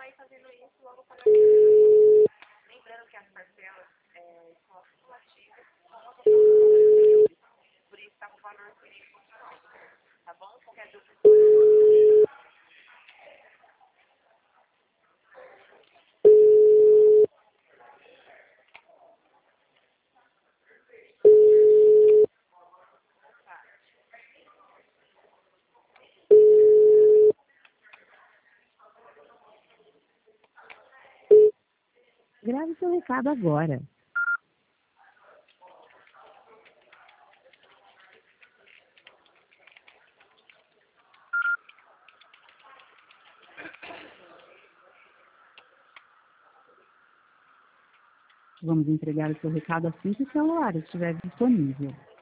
Grave seu recado agora. Vamos entregar o seu recado assim que o celular estiver disponível.